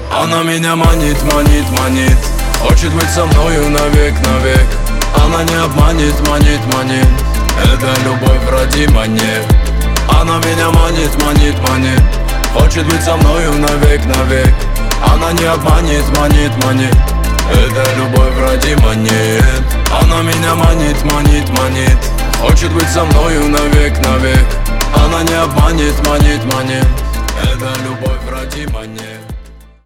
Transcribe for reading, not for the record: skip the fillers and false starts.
Она меня манит, манит, манит, хочет быть со мною навек, навек. Она не обманет, манит, манит, это любовь родима не. Она меня манит, манит, манит, хочет быть со мною навек, навек. Она не обманет, манит, манит, это любовь родима нет. Она меня манит, манит, манит, хочет быть со мною навек, навек. Она не обманет, манит, манит, это любовь родима нет.